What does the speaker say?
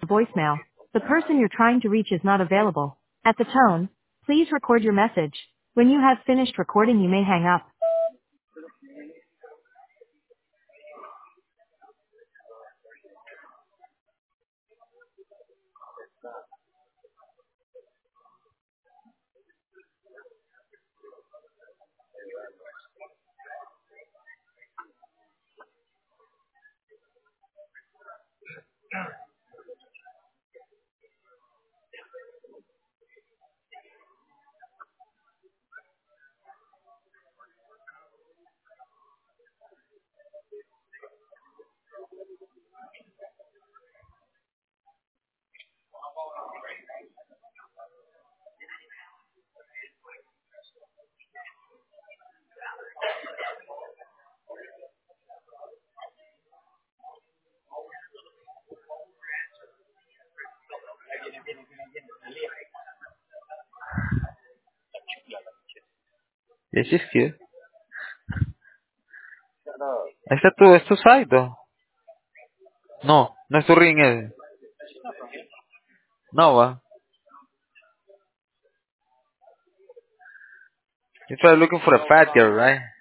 voicemail. The person you're trying to reach is not available. At the tone, please record your message. When you have finished recording, you may hang up. Yes, she's cute. ¿Es tu side? No, no es tu ring ese. No, va. You're probably looking for a fat girl, right?